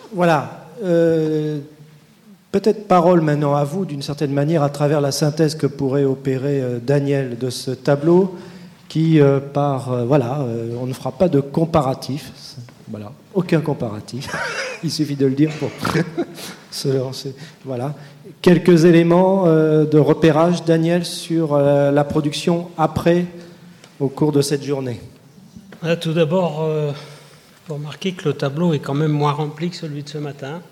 Voilà. Peut-être parole maintenant à vous, d'une certaine manière, à travers la synthèse que pourrait opérer Daniel de ce tableau, qui on ne fera pas de comparatif. Voilà, aucun comparatif. Il suffit de le dire pour se lancer. Voilà. Quelques éléments de repérage, Daniel, sur la production après, au cours de cette journée. Tout d'abord, faut remarquer que le tableau est quand même moins rempli que celui de ce matin.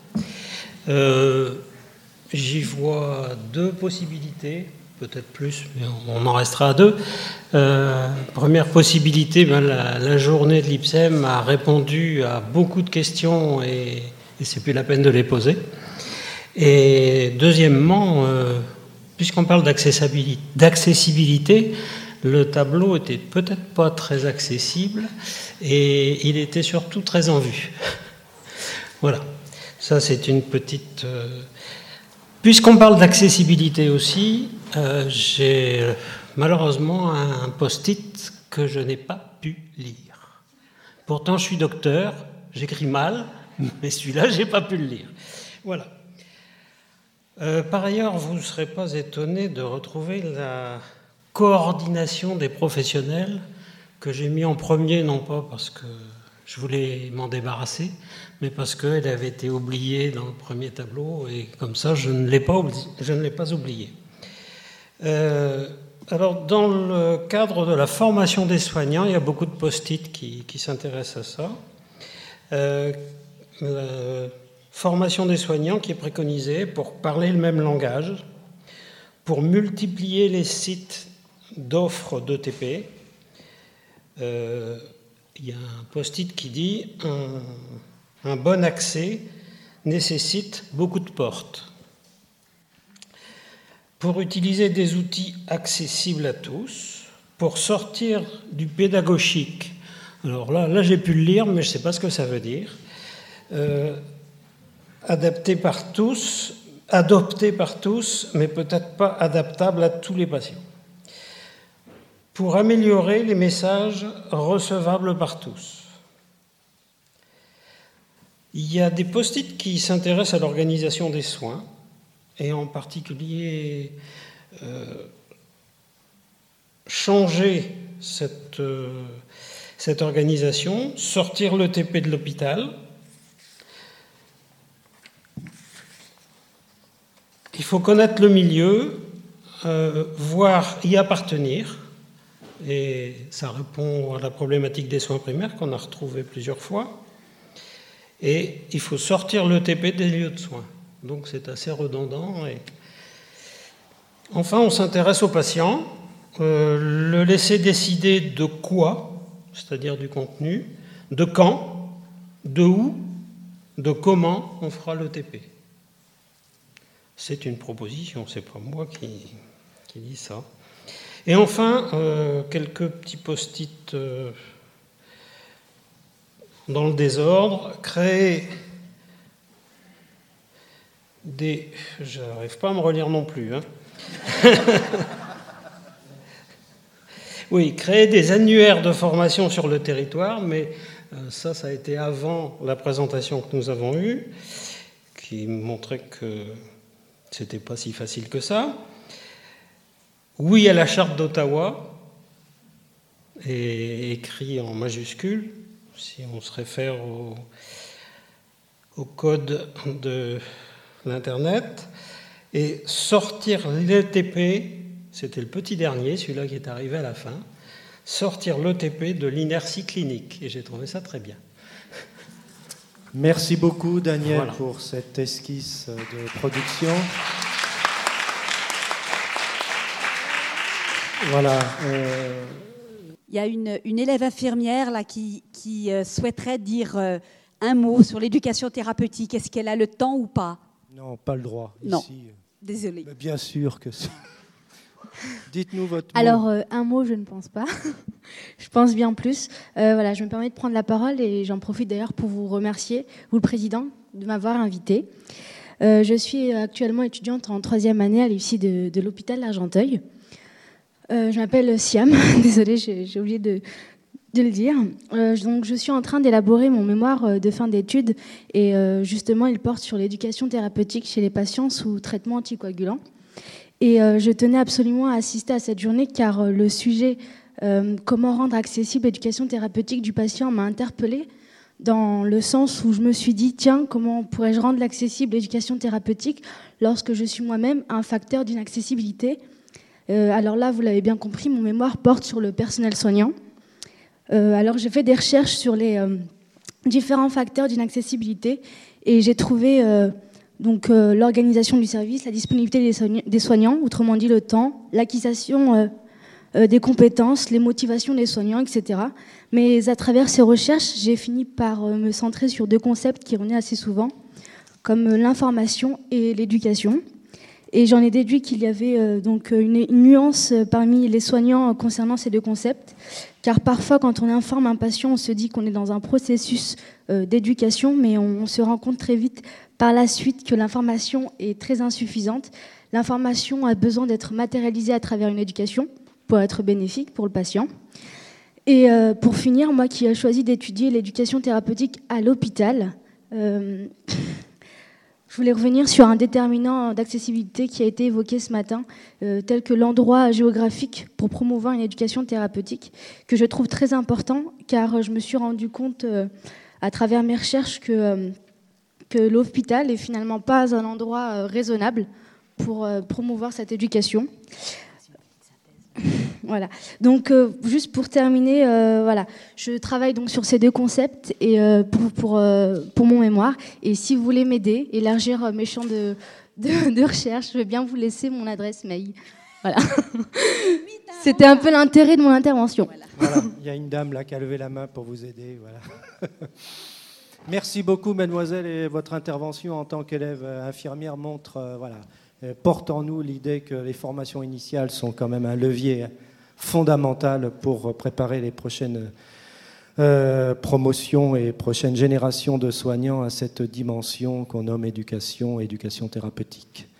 J'y vois deux possibilités, peut-être plus, mais on en restera à deux. Première possibilité, la journée de l'IPSEM a répondu à beaucoup de questions et c'est plus la peine de les poser. Et deuxièmement, puisqu'on parle d'accessibilité, le tableau était peut-être pas très accessible et il était surtout très en vue. Voilà, ça c'est une petite... Puisqu'on parle d'accessibilité aussi, j'ai malheureusement un post-it que je n'ai pas pu lire. Pourtant je suis docteur, j'écris mal, mais celui-là j'ai pas pu le lire. Voilà. Par ailleurs, vous ne serez pas étonné de retrouver la coordination des professionnels que j'ai mis en premier, non pas parce que je voulais m'en débarrasser, mais parce qu'elle avait été oubliée dans le premier tableau et comme ça je ne l'ai pas oubliée. Alors dans le cadre de la formation des soignants, il y a beaucoup de post-it qui s'intéressent à ça. La formation des soignants qui est préconisée pour parler le même langage, pour multiplier les sites d'offres d'ETP. Il y a un post-it qui dit un bon accès nécessite beaucoup de portes. Pour utiliser des outils accessibles à tous, pour sortir du pédagogique. Alors là j'ai pu le lire, mais je ne sais pas ce que ça veut dire. Adopté par tous, mais peut-être pas adaptable à tous les patients. Pour améliorer les messages recevables par tous. Il y a des post-it qui s'intéressent à l'organisation des soins, et en particulier changer cette organisation, sortir l'ETP de l'hôpital. Il faut connaître le milieu, voire y appartenir, et ça répond à la problématique des soins primaires qu'on a retrouvée plusieurs fois. Et il faut sortir l'ETP des lieux de soins. Donc c'est assez redondant. Et... Enfin, on s'intéresse au patient, le laisser décider de quoi, c'est-à-dire du contenu, de quand, de où, de comment on fera l'ETP. C'est une proposition, c'est pas moi qui dis ça. Et enfin, quelques petits post-it dans le désordre, créer des... Je n'arrive pas à me relire non plus. Hein. Oui, créer des annuaires de formation sur le territoire, mais ça a été avant la présentation que nous avons eue, qui montrait que c'était pas si facile que ça. Oui à la charte d'Ottawa, et écrit en majuscule, si on se réfère au code de l'Internet, et sortir l'ETP, c'était le petit dernier, celui-là qui est arrivé à la fin, sortir l'ETP de l'inertie clinique, et j'ai trouvé ça très bien. Merci beaucoup Daniel pour cette esquisse de production. Voilà. Il y a une élève infirmière là, qui souhaiterait dire un mot sur l'éducation thérapeutique. Est-ce qu'elle a le temps ou pas ? Non, pas le droit. Non, ici. désolée. Mais bien sûr que c'est... Dites-nous votre mot. Alors, un mot, je ne pense pas. Je pense bien plus. Voilà, je me permets de prendre la parole et j'en profite d'ailleurs pour vous remercier, vous le Président, de m'avoir invité. Je suis actuellement étudiante en 3e année à l'UFSI de l'hôpital d'Argenteuil. Je m'appelle Siam. Désolée, j'ai oublié de le dire. Donc, je suis en train d'élaborer mon mémoire de fin d'études et justement, il porte sur l'éducation thérapeutique chez les patients sous traitement anticoagulant. Et je tenais absolument à assister à cette journée car le sujet comment rendre accessible l'éducation thérapeutique du patient m'a interpellée dans le sens où je me suis dit, tiens, comment pourrais-je rendre accessible l'éducation thérapeutique lorsque je suis moi-même un facteur d'inaccessibilité. Alors là, vous l'avez bien compris, mon mémoire porte sur le personnel soignant. Alors j'ai fait des recherches sur les différents facteurs d'inaccessibilité et j'ai trouvé l'organisation du service, la disponibilité des soignants, autrement dit le temps, l'acquisition des compétences, les motivations des soignants, etc. Mais à travers ces recherches, j'ai fini par me centrer sur deux concepts qui revenaient assez souvent, comme l'information et l'éducation. Et j'en ai déduit qu'il y avait une nuance parmi les soignants concernant ces deux concepts, car parfois quand on informe un patient, on se dit qu'on est dans un processus d'éducation, mais on se rend compte très vite par la suite que l'information est très insuffisante. L'information a besoin d'être matérialisée à travers une éducation pour être bénéfique pour le patient. Et pour finir, moi qui ai choisi d'étudier l'éducation thérapeutique à l'hôpital, je voulais revenir sur un déterminant d'accessibilité qui a été évoqué ce matin, tel que l'endroit géographique pour promouvoir une éducation thérapeutique, que je trouve très important, car je me suis rendu compte à travers mes recherches que l'hôpital n'est finalement pas un endroit raisonnable pour promouvoir cette éducation. Voilà. Donc, juste pour terminer, je travaille donc sur ces deux concepts et pour mon mémoire. Et si vous voulez m'aider, élargir mes champs de recherche, je vais bien vous laisser mon adresse mail. Voilà. C'était un peu l'intérêt de mon intervention. Voilà. Il y a une dame là qui a levé la main pour vous aider. Voilà. Merci beaucoup, mademoiselle, et votre intervention en tant qu'élève infirmière porte en nous l'idée que les formations initiales sont quand même un levier fondamental pour préparer les prochaines promotions et prochaines générations de soignants à cette dimension qu'on nomme éducation thérapeutique.